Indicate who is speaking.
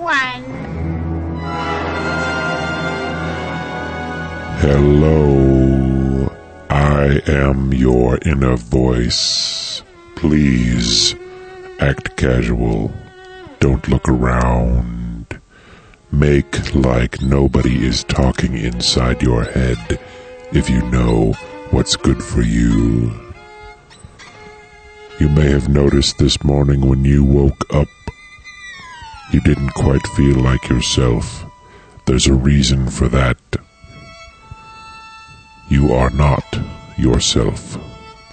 Speaker 1: one.
Speaker 2: Hello, I am your inner voice. Please act casual. Don't look around. Make like nobody is talking inside your head if you know what's good for you. You may have noticed this morning when you woke up, you didn't quite feel like yourself. There's a reason for that. You are not yourself.